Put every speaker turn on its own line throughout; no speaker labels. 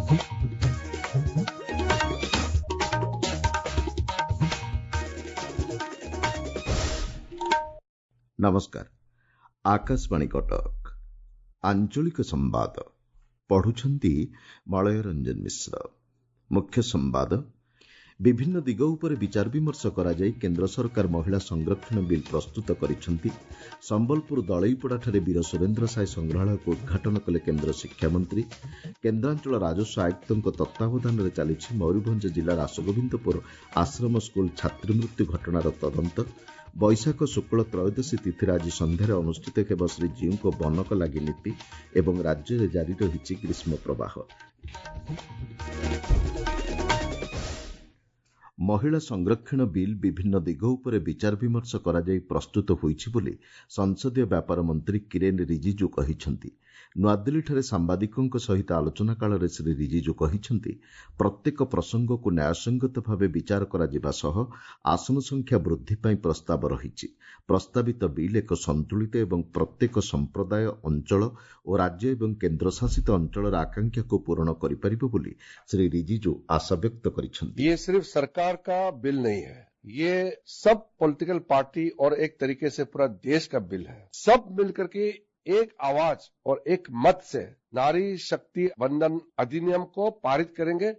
नमस्कार। आकाशवाणी कटक आंचलिक संवाद पढ़ुछंती मलय रंजन मिश्र। मुख्य संवाद विभिन्न दिग उपर विचार विमर्श करा जाई केंद्र सरकार महिला संरक्षण बिल प्रस्तुत करिसेंती। संबलपुर दलईपड़ाठारे वीर सुरेंद्र साय संग्रहालय को उद्घाटन कले केंद्र शिक्षा मंत्री। केन्द्रांचल राजस्व आयुक्तों तत्वावधान में चली मयूरभंज जिला रासगोविंदपुर आश्रम स्कूल छात्री मृत्यु घटनार तदंत। बैशाख शुक्ल त्रयोदशी तिथि आज संध्यार अनुष्ठित हेब श्रीजीऊ बनक लगी नीति एवं राज्य में जारी रही ग्रीष्म प्रवाह। महिला संरक्षण बिल विभिन्न दिग उपर विचार विमर्श करा जाई प्रस्तुत होईछि बोली संसदीय व्यापार मंत्री किरेन रिजिजू कहिसेंती। नुआदिल्लीଠାରେ सांबादिकों सहित आलोचना काल श्री रिजिजू कहिसेंती प्रत्येक प्रसंग को न्यायसंगत भाव विचार करा जिबा सह आसन संख्या वृद्धि पई प्रस्ताव रहिछि। प्रस्तावित बिल एक संतुलित एवं प्रत्येक संप्रदाय अंचल और राज्य एवं केन्द्र शासित अंचल आकांक्षा को पूर्ण करिपारिबो बोली श्री रिजिजू आशा व्यक्त करिसेंती।
ये सिर्फ सरकार का बिल नहीं है, ये सब पॉलिटिकल पार्टी और एक तरीके से पूरा देश का बिल है। सब मिलकर के एक आवाज और एक मत से नारी शक्ति वंदन अधिनियम को पारित करेंगे।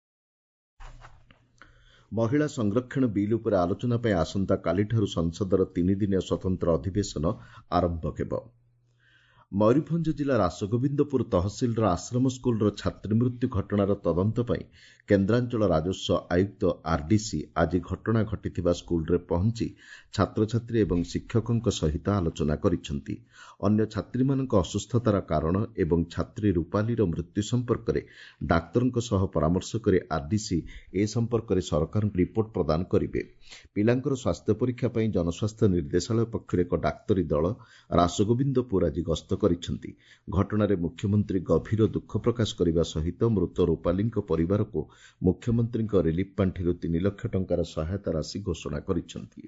महिला संरक्षण बिल उपर आलोचना ପାଇଁ आसंता कालीठारू संसदर 3 दिनिया स्वतंत्र अधिवेशन आरंभ हेब। मयूरभंज जिला रासगोविंदपुर तहसिलर आश्रम स्कूलर छात्री मृत्यु घटनार तदंत ପାଇଁ केन्द्रांचल राजस्व आयुक्त आरडीसी आज घटना घटिथिबा स्कूलरे पहुंची छात्रछात्री एवं शिक्षकों सहित आलोचना करिसेंती। अन्य छात्रीमानक असुस्थतार कारण एवं छात्री रूपालीर मृत्यु संपर्क में डाक्तरों सह परामर्श करे आरडीसी ए संपर्क में सरकार रिपोर्ट प्रदान करिवे। पिलांकर स्वास्थ्य परीक्षा ପାଇଁ जनस्वास्थ्य निर्देशालय पक्षर एक डाक्तरी दल रासगोविंदपुर आज गस्त କରିଛନ୍ତି। घटनाରେ मुख्यमंत्री गभीर दुख प्रकाश करने सहित मृत रूपाली परिवार को मुख्यमंत्री रिलीफ पांठिरू 3 लाख टंकार सहायता राशि घोषणा କରିଛନ୍ତି।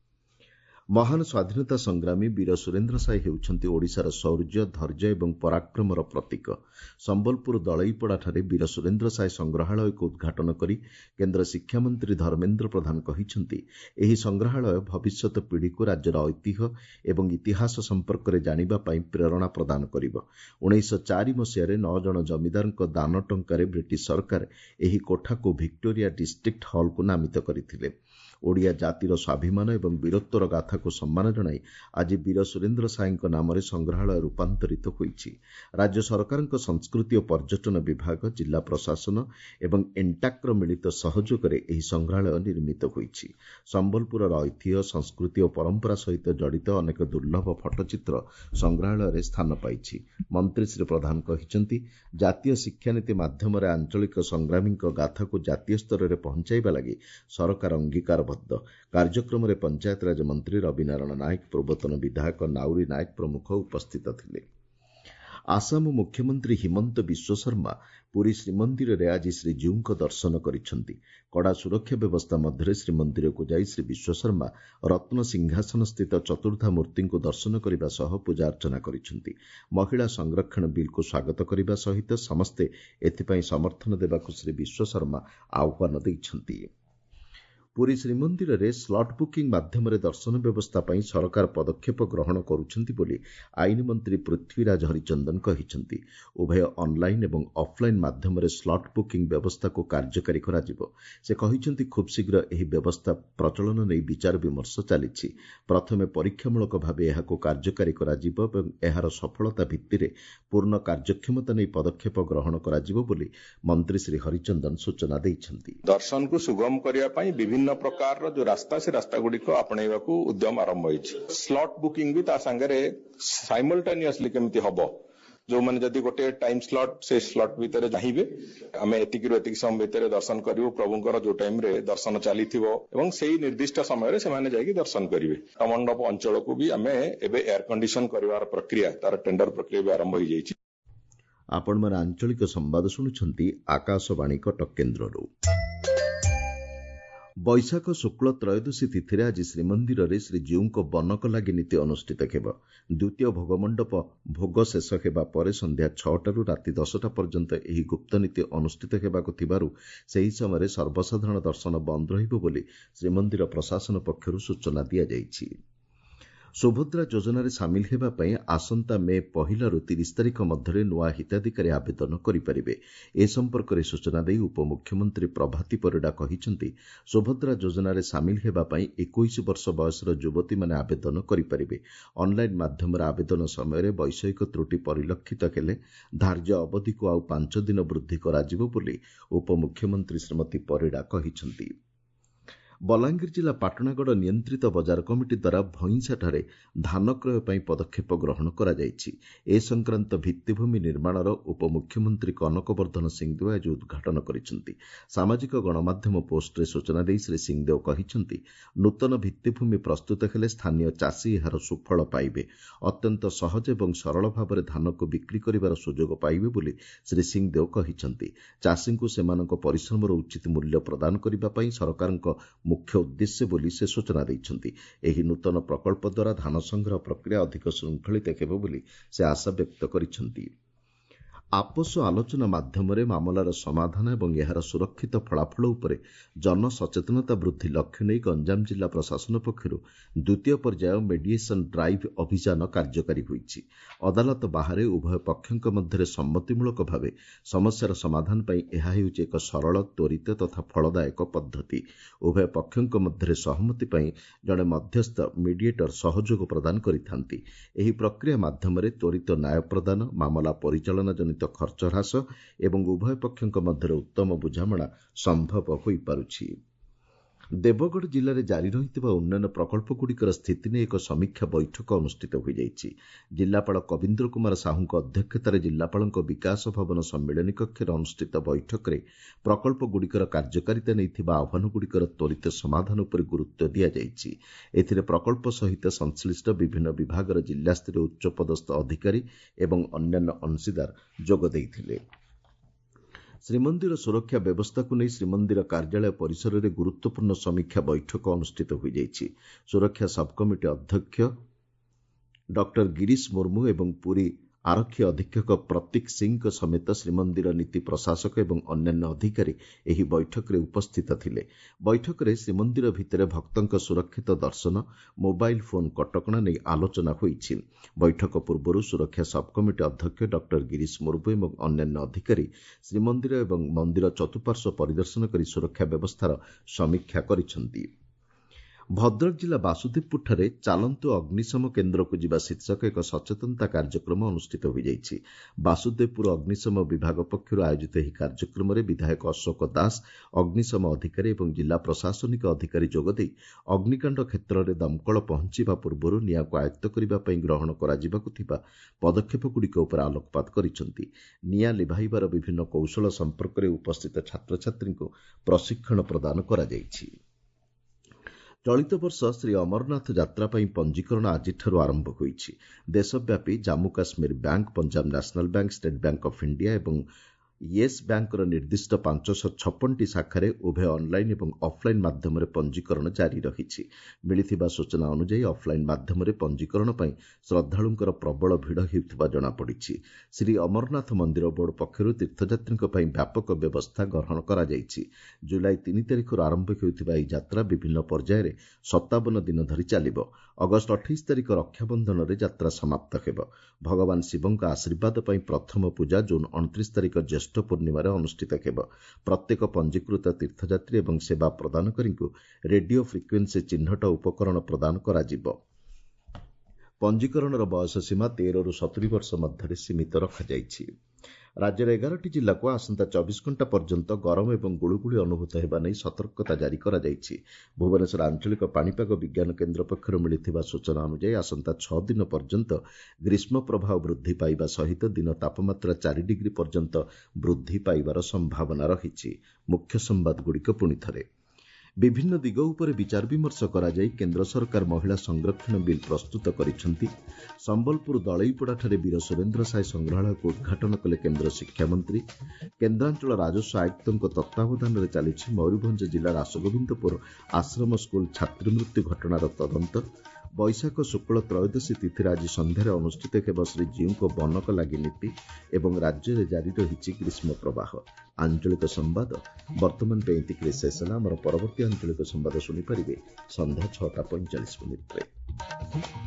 महान स्वाधीनता संग्रामी वीर सुरेंद्र साय हेउछंती ओडिशार शौर्य धैर्य एवं पराक्रमर प्रतीक। संबलपुर दलईपड़ाठारे वीर सुरेंद्र साय संग्रहालय को उद्घाटन करी केन्द्र शिक्षा मंत्री धर्मेन्द्र प्रधान कहिसेंती एही संग्रहालय भविष्यत पीढ़ी को राज्यर ऐतिह्य एवं इतिहास संपर्क में जानिबा पई प्रेरणा प्रदान करिबो। 1904 मसीह 9 जन जमीदारଙ୍କ दान टंकारे ब्रिटिश सरकार एही कोठा को विक्टोरिया डिस्ट्रिक्ट हॉल को नामित करथिले। ओडिया जातिर स्वाभिमान एवं वीरत्वर गाथा को सम्मान जणाई आज वीर सुरेंद्र साय नाम संग्रहालय रूपांतरित होईछि। राज्य सरकार संस्कृति और पर्यटन विभाग जिला प्रशासन एवं एंटाक्र मिलित सहयोग में यह संग्रहालय निर्मित होईछि। संबलपुर ऐतिह्य संस्कृति और परंपरा सहित जड़ित अनेक दुर्लभ फटचित्र संग्रहालय में स्थान पाइछि। मंत्री श्री प्रधान कहिसेंती जातीय शिक्षा नीति माध्यम आंचलिक संग्रामी गाथा को जातीय स्तर में पहुंचाइबा लगी सरकार अंगीकार। कार्यक्रम में पंचायत राज मंत्री रविनारायण नायक पूर्वतन विधायक नाउरी नायक प्रमुख उपस्थित थिले। आसाम मुख्यमंत्री हिमंत बिश्व शर्मा पुरी श्रीमंदिर में आज श्रीजीऊ दर्शन करिसेंती। कड़ा सुरक्षा व्यवस्था मध्य श्रीमंदिर को जाई श्री बिश्व शर्मा रत्न सिंहासन स्थित चतुर्धा मूर्ति को दर्शन करने सह पूजा अर्चना करिसेंती। महिला संरक्षण बिल को स्वागत करने सहित समस्ते एथिपाई समर्थन देवाक श्री बिश्व शर्मा आह्वान दैछंती। पुरी श्रीमंदिर में स्लॉट बुकिंग माध्यम दर्शन व्यवस्था पर सरकार पदक्षेप ग्रहण करुछंती बोली आईन मंत्री पृथ्वीराज हरिचंदन कहिसेंती। उभय ऑनलाइन एवं ऑफलाइन माध्यम स्लॉट बुकिंग व्यवस्था को कार्यकारी कराजिबो। से कहिसेंती खूब शीघ्र एही व्यवस्था प्रचलन नहीं विचार विमर्श चलिछि। प्रथमे परीक्षामूलक भाव एहाको कार्यकारी कराजिबो एवं एहार सफलता भित्तिरे पूर्ण कार्यक्षमता नहीं पदक्षेप ग्रहण कराजिबो बोली मंत्री श्री हरिचंदन सूचना दैछंती।
दर्शन को सुगम करिया पई विभिन्न प्रकार जो रास्ता से रास्ता गुड़िक आपणेबाकू उद्यम आरंभ होइछि। स्लॉट बुकिंग भी ता संगे साइमल्टेनियसली केमिति हबो जो माने जदि गोटे टाइम स्लॉट से स्लॉट भीतर चाहिए आम एतिक समय भीतर दर्शन करूँ प्रभुंर जो टाइम रे दर्शन चली एवं से निर्दिष्ट समय से जाइए दर्शन करेंगे। मंडप अंचल को भी आम एयर कंडीशन कर प्रक्रिया तार टेंडर प्रक्रिया भी आरंभ हो जाइए।
आपण मन आंचलिक संवाद शुणुछंती आकाशवाणी कटक केन्द्ररू। ବୈଶାଖ ଶୁକ୍ଳ ତ୍ରୟୋଦଶୀ ତିଥିରେ ଆଜି ଶ୍ରୀମନ୍ଦିରରେ ଶ୍ରୀଜୀଉଙ୍କ ବନକ ଲାଗି ନୀତି ଅନୁଷ୍ଠିତ ହେବ। ଦ୍ୱିତୀୟ ଭୋଗମଣ୍ଡପ ଭୋଗ ଶେଷ ହେବା ପରେ ସନ୍ଧ୍ୟା 6ଟାରୁ ରାତି 10ଟା ପର୍ଯ୍ୟନ୍ତ ଏହି ଗୁପ୍ତନୀତି ଅନୁଷ୍ଠିତ ହେବାକୁ ଥିବାରୁ ସେହି ସମୟରେ ସର୍ବସାଧାରଣ ଦର୍ଶନ ବନ୍ଦ ରହିବ ବୋଲି ଶ୍ରୀମନ୍ଦିର ପ୍ରଶାସନ ପକ୍ଷରୁ ସୂଚନା ଦିଆଯାଇଛି। ସୁଭଦ୍ରା ଯୋଜନାରେ ସାମିଲ ହେବା ପାଇଁ ଆସନ୍ତା ମେ 1ରୁ 30 ତାରିଖ ମଧ୍ୟରେ ନୂଆ ହିତାଧିକାରୀ ଆବେଦନ କରିପାରିବେ। ଏ ସମ୍ପର୍କରେ ସୂଚନା ଦେଇ ଉପମୁଖ୍ୟମନ୍ତ୍ରୀ ପ୍ରଭାତୀ ପରିଡ଼ା କହିଛନ୍ତି, ସୁଭଦ୍ରା ଯୋଜନାରେ ସାମିଲ ହେବା ପାଇଁ 21 ବର୍ଷ ବୟସର ଯୁବତୀମାନେ ଆବେଦନ କରିପାରିବେ। ଅନ୍ଲାଇନ୍ ମାଧ୍ୟମରେ ଆବେଦନ ସମୟରେ ବୈଷୟିକ ତ୍ରୁଟି ପରିଲକ୍ଷିତ ହେଲେ ଧାର୍ଯ୍ୟ ଅବଧିକୁ ଆଉ 5 ଦିନ ବୃଦ୍ଧି କରାଯିବ ବୋଲି ଉପମୁଖ୍ୟମନ୍ତ୍ରୀ ଶ୍ରୀମତୀ ପରିଡ଼ା କହିଛନ୍ତି। ବଲାଙ୍ଗୀର ଜିଲ୍ଲା ପାଟଣାଗଡ଼ ନିୟନ୍ତ୍ରିତ ବଜାର କମିଟି ଦ୍ୱାରା ଭଇଁସାଠାରେ ଧାନ କ୍ରୟ ପାଇଁ ପଦକ୍ଷେପ ଗ୍ରହଣ କରାଯାଇଛି। ଏ ସଂକ୍ରାନ୍ତ ଭିତ୍ତିଭୂମି ନିର୍ମାଣର ଉପମୁଖ୍ୟମନ୍ତ୍ରୀ କନକ ବର୍ଦ୍ଧନ ସିଂହଦେଓ ଆଜି ଉଦ୍ଘାଟନ କରିଛନ୍ତି। ସାମାଜିକ ଗଣମାଧ୍ୟମ ପୋଷ୍ଟରେ ସୂଚନା ଦେଇ ଶ୍ରୀ ସିଂହଦେଓ କହିଛନ୍ତି, ନୂତନ ଭିତ୍ତିଭୂମି ପ୍ରସ୍ତୁତ ହେଲେ ସ୍ଥାନୀୟ ଚାଷୀ ଏହାର ସୁଫଳ ପାଇବେ। ଅତ୍ୟନ୍ତ ସହଜ ଏବଂ ସରଳ ଭାବରେ ଧାନକୁ ବିକ୍ରି କରିବାର ସୁଯୋଗ ପାଇବେ ବୋଲି ଶ୍ରୀ ସିଂହଦେଓ କହିଛନ୍ତି। ଚାଷୀଙ୍କୁ ସେମାନଙ୍କ ପରିଶ୍ରମର ଉଚିତ ମୂଲ୍ୟ ପ୍ରଦାନ କରିବା ପାଇଁ ସରକାରଙ୍କ ମୁଖ୍ୟ ଉଦ୍ଦେଶ୍ୟ ବୋଲି ସେ ସୂଚନା ଦେଇଛନ୍ତି। ଏହି ନୂତନ ପ୍ରକଳ୍ପ ଦ୍ୱାରା ଧାନ ସଂଗ୍ରହ ପ୍ରକ୍ରିୟା ଅଧିକ ଶୃଙ୍ଖଳିତ ହେବ ବୋଲି ସେ ଆଶା ବ୍ୟକ୍ତ କରିଛନ୍ତି। ଆପୋଷ ଆଲୋଚନା ମାଧ୍ୟମରେ ମାମଲାର ସମାଧାନ ଏବଂ ଏହାର ସୁରକ୍ଷିତ ଫଳାଫଳ ଉପରେ ଜନସଚେତନତା ବୃଦ୍ଧି ଲକ୍ଷ୍ୟ ନେଇ ଗଞ୍ଜାମ ଜିଲ୍ଲା ପ୍ରଶାସନ ପକ୍ଷରୁ ଦ୍ୱିତୀୟ ପର୍ଯ୍ୟାୟ ମେଡିଏସନ୍ ଡ୍ରାଇଭ୍ ଅଭିଯାନ କାର୍ଯ୍ୟକାରୀ ହୋଇଛି। ଅଦାଲତ ବାହାରେ ଉଭୟ ପକ୍ଷଙ୍କ ମଧ୍ୟରେ ସମ୍ମତିମୂଳକ ଭାବେ ସମସ୍ୟାର ସମାଧାନ ପାଇଁ ଏହା ହେଉଛି ଏକ ସରଳ, ତ୍ୱରିତ ତଥା ଫଳଦାୟକ ପଦ୍ଧତି। ଉଭୟ ପକ୍ଷଙ୍କ ମଧ୍ୟରେ ସହମତି ପାଇଁ ଜଣେ ମଧ୍ୟସ୍ଥ ମିଡିଏଟର ସହଯୋଗ ପ୍ରଦାନ କରିଥାନ୍ତି। ଏହି ପ୍ରକ୍ରିୟା ମାଧ୍ୟମରେ ତ୍ୱରିତ ନ୍ୟାୟ ପ୍ରଦାନ, ମାମଲା ପରିଚାଳନା ଜନିତ ଖର୍ଚ୍ଚ ହ୍ରାସ ଏବଂ ଉଭୟ ପକ୍ଷଙ୍କ ମଧ୍ୟରେ ଉତ୍ତମ ବୁଝାମଣା ସମ୍ଭବ ହୋଇପାରୁଛି। ଦେବଗଡ଼ ଜିଲ୍ଲାରେ ଜାରି ରହିଥିବା ଉନ୍ନୟନ ପ୍ରକଳ୍ପଗୁଡ଼ିକର ସ୍ଥିତି ନେଇ ଏକ ସମୀକ୍ଷା ବୈଠକ ଅନୁଷ୍ଠିତ ହୋଇଯାଇଛି। ଜିଲ୍ଲାପାଳ କବୀନ୍ଦ୍ର କୁମାର ସାହୁଙ୍କ ଅଧ୍ୟକ୍ଷତାରେ ଜିଲ୍ଲାପାଳଙ୍କ ବିକାଶ ଭବନ ସମ୍ମିଳନୀ କକ୍ଷରେ ଅନୁଷ୍ଠିତ ବୈଠକରେ ପ୍ରକଳ୍ପଗୁଡ଼ିକର କାର୍ଯ୍ୟକାରିତା ନେଇଥିବା ଆହ୍ୱାନଗୁଡ଼ିକର ତ୍ୱରିତ ସମାଧାନ ଉପରେ ଗୁରୁତ୍ୱ ଦିଆଯାଇଛି। ଏଥିରେ ପ୍ରକଳ୍ପ ସହିତ ସଂଶ୍ଳିଷ୍ଟ ବିଭିନ୍ନ ବିଭାଗର ଜିଲ୍ଲାସ୍ତରୀୟ ଉଚ୍ଚପଦସ୍ଥ ଅଧିକାରୀ ଏବଂ ଅନ୍ୟାନ୍ୟ ଅଂଶୀଦାର ଯୋଗ ଦେଇଥିଲେ। ଶ୍ରୀମନ୍ଦିର ସୁରକ୍ଷା ବ୍ୟବସ୍ଥାକୁ ନେଇ ଶ୍ରୀମନ୍ଦିର କାର୍ଯ୍ୟାଳୟ ପରିସରରେ ଗୁରୁତ୍ୱପୂର୍ଣ୍ଣ ସମୀକ୍ଷା ବୈଠକ ଅନୁଷ୍ଠିତ ହୋଇଯାଇଛି। ସୁରକ୍ଷା ସବ୍କମିଟି ଅଧ୍ୟକ୍ଷ ଡ ଗିରୀଶ ମୁର୍ମୁ ଏବଂ ପୁରୀ ଆରକ୍ଷୀ ଅଧୀକ୍ଷକ ପ୍ରତୀକ ସିଂଙ୍କ ସମେତ ଶ୍ରୀମନ୍ଦିର ନୀତି ପ୍ରଶାସକ ଏବଂ ଅନ୍ୟାନ୍ୟ ଅଧିକାରୀ ଏହି ବୈଠକରେ ଉପସ୍ଥିତ ଥିଲେ। ବୈଠକରେ ଶ୍ରୀମନ୍ଦିର ଭିତରେ ଭକ୍ତଙ୍କ ସୁରକ୍ଷିତ ଦର୍ଶନ, ମୋବାଇଲ୍ ଫୋନ୍ କଟକଣା ନେଇ ଆଲୋଚନା ହୋଇଛି। ବୈଠକ ପୂର୍ବରୁ ସୁରକ୍ଷା ସବ୍କମିଟି ଅଧ୍ୟକ୍ଷ ଡ ଗିରୀଶ ମୁର୍ମୁ ଏବଂ ଅନ୍ୟାନ୍ୟ ଅଧିକାରୀ ଶ୍ରୀମନ୍ଦିର ଏବଂ ମନ୍ଦିର ଚତୁଃପାର୍ଶ୍ୱ ପରିଦର୍ଶନ କରି ସୁରକ୍ଷା ବ୍ୟବସ୍ଥାର ସମୀକ୍ଷା କରିଛନ୍ତି। ଭଦ୍ରକ ଜିଲ୍ଲା ବାସୁଦେବପୁରଠାରେ ଚାଲନ୍ତୁ ଅଗ୍ନିଶମ କେନ୍ଦ୍ରକୁ ଯିବା ଶୀର୍ଷକ ଏକ ସଚେତନତା କାର୍ଯ୍ୟକ୍ରମ ଅନୁଷ୍ଠିତ ହୋଇଯାଇଛି। ବାସୁଦେବପୁର ଅଗ୍ନିଶମ ବିଭାଗ ପକ୍ଷରୁ ଆୟୋଜିତ ଏହି କାର୍ଯ୍ୟକ୍ରମରେ ବିଧାୟକ ଅଶୋକ ଦାସ, ଅଗ୍ନିଶମ ଅଧିକାରୀ ଏବଂ ଜିଲ୍ଲା ପ୍ରଶାସନିକ ଅଧିକାରୀ ଯୋଗଦେଇ ଅଗ୍ନିକାଣ୍ଡ କ୍ଷେତ୍ରରେ ଦମକଳ ପହଞ୍ଚିବା ପୂର୍ବରୁ ନିଆଁକୁ ଆୟତ୍ତ କରିବା ପାଇଁ ଗ୍ରହଣ କରାଯିବାକୁ ଥିବା ପଦକ୍ଷେପଗୁଡ଼ିକ ଉପରେ ଆଲୋକପାତ କରିଛନ୍ତି। ନିଆଁ ଲିଭାଇବାର ବିଭିନ୍ନ କୌଶଳ ସମ୍ପର୍କରେ ଉପସ୍ଥିତ ଛାତ୍ରଛାତ୍ରୀଙ୍କୁ ପ୍ରଶିକ୍ଷଣ ପ୍ରଦାନ କରାଯାଇଛି। ଚଳିତ ବର୍ଷ ଶ୍ରୀ ଅମରନାଥ ଯାତ୍ରା ପାଇଁ ପଞ୍ଜୀକରଣ ଆଜିଠାରୁ ଆରମ୍ଭ ହୋଇଛି। ଦେଶବ୍ୟାପୀ Jammu Kashmir bank, Punjab national bank, state bank of India ଏବଂ ୟେସ୍ ବ୍ୟାଙ୍କର ନିର୍ଦ୍ଦିଷ୍ଟ 556ଟି ଶାଖାରେ ଉଭୟ ଅନ୍ଲାଇନ୍ ଏବଂ ଅଫ୍ଲାଇନ୍ ମାଧ୍ୟମରେ ପଞ୍ଜୀକରଣ ଜାରି ରହିଛି। ମିଳିଥିବା ସୂଚନା ଅନୁଯାୟୀ ଅଫ୍ଲାଇନ୍ ମାଧ୍ୟମରେ ପଞ୍ଜୀକରଣ ପାଇଁ ଶ୍ରଦ୍ଧାଳୁଙ୍କର ପ୍ରବଳ ଭିଡ଼ ହେଉଥିବା ଜଣାପଡ଼ିଛି। ଶ୍ରୀ ଅମରନାଥ ମନ୍ଦିର ବୋର୍ଡ ପକ୍ଷରୁ ତୀର୍ଥଯାତ୍ରୀଙ୍କ ପାଇଁ ବ୍ୟାପକ ବ୍ୟବସ୍ଥା ଗ୍ରହଣ କରାଯାଇଛି। ଜୁଲାଇ 3 ତାରିଖରୁ ଆରମ୍ଭ ହେଉଥିବା ଏହି ଯାତ୍ରା ବିଭିନ୍ନ ପର୍ଯ୍ୟାୟରେ 57 ଦିନ ଧରି ଚାଲିବ। ଅଗଷ୍ଟ 28 ତାରିଖ ରକ୍ଷାବନ୍ଧନରେ ଯାତ୍ରା ସମାପ୍ତ ହେବ। ଭଗବାନ ଶିବଙ୍କ ଆଶୀର୍ବାଦ ପାଇଁ ପ୍ରଥମ ପୂଜା ଜୁନ୍ 29 ତାରିଖ ଜ୍ୟେଷ୍ଠ ପୂର୍ଣ୍ଣିମାରେ ଅନୁଷ୍ଠିତ ହେବ। ପ୍ରତ୍ୟେକ ପଞ୍ଜୀକୃତ ତୀର୍ଥଯାତ୍ରୀ ଏବଂ ସେବା ପ୍ରଦାନକାରୀଙ୍କୁ ରେଡିଓ ଫ୍ରିକ୍ୱେନ୍ସି ଚିହ୍ନଟ ଉପକରଣ ପ୍ରଦାନ କରାଯିବ। ପଞ୍ଜୀକରଣର ବୟସ ସୀମା 13ରୁ 70 ବର୍ଷ ମଧ୍ୟରେ ସୀମିତ ରଖାଯାଇଛି। ରାଜ୍ୟର 11ଟି ଜିଲ୍ଲାକୁ ଆସନ୍ତା 24 ଘଣ୍ଟା ପର୍ଯ୍ୟନ୍ତ ଗରମ ଏବଂ ଗୁଳୁଗୁଳି ଅନୁଭୂତ ହେବା ନେଇ ସତର୍କତା ଜାରି କରାଯାଇଛି। ଭୁବନେଶ୍ୱର ଆଞ୍ଚଳିକ ପାଣିପାଗ ବିଜ୍ଞାନ କେନ୍ଦ୍ର ପକ୍ଷରୁ ମିଳିଥିବା ସୂଚନା ଅନୁଯାୟୀ ଆସନ୍ତା 6 ଦିନ ପର୍ଯ୍ୟନ୍ତ ଗ୍ରୀଷ୍ମ ପ୍ରବାହ ବୃଦ୍ଧି ପାଇବା ସହିତ ଦିନ ତାପମାତ୍ରା 4 ଡିଗ୍ରୀ ପର୍ଯ୍ୟନ୍ତ ବୃଦ୍ଧି ପାଇବାର ସମ୍ଭାବନା ରହିଛି। ମୁଖ୍ୟ ସମ୍ବାଦଗୁଡ଼ିକ ପୁଣିଥରେ। विभिन्न दिग उपरे विचार विमर्श कराଯାई केन्द्र सरकार महिला संरक्षण बिल प्रस्तुत କରିଛନ୍ତି। ସମ୍ବଲପୁର ଦଳେଇପଡ଼ାଠାରେ ବୀର ସୁରେନ୍ଦ୍ର ସାଏ ସଂଗ୍ରହାଳୟକୁ ଉଦ୍ଘାଟନ କଲେ କେନ୍ଦ୍ର ଶିକ୍ଷାମନ୍ତ୍ରୀ। କେନ୍ଦ୍ରାଞ୍ଚଳ ରାଜସ୍ୱ ଆୟୁକ୍ତଙ୍କ ତତ୍ତ୍ୱାବଧାନରେ ଚାଲିଛି ମୟୂରଭଞ୍ଜ ଜିଲ୍ଲା ରାସଗୋବିନ୍ଦପୁର ଆଶ୍ରମ ସ୍କୁଲ ଛାତ୍ରୀ ମୃତ୍ୟୁ ଘଟଣାର ତଦନ୍ତ। ବୈଶାଖ ଶୁକ୍ଳ ତ୍ରୟୋଦଶୀ ତିଥିରେ ଆଜି ସନ୍ଧ୍ୟାରେ ଅନୁଷ୍ଠିତ ହେବ ଶ୍ରୀଜୀଉଙ୍କ ବନକ ଲାଗି ନୀତି ଏବଂ ରାଜ୍ୟରେ ଜାରି ରହିଛି ଗ୍ରୀଷ୍ମ ପ୍ରବାହ। ଆଞ୍ଚଳିକ ସମ୍ବାଦ ବର୍ତ୍ତମାନ ପାଇଁ ଏତିକିରେ ଶେଷ ହେଲା। ଆମର ପରବର୍ତ୍ତୀ ଆଞ୍ଚଳିକ ସମ୍ବାଦ ଶୁଣିପାରିବେ ସନ୍ଧ୍ୟା 6:45 ମିନିଟ୍ରେ।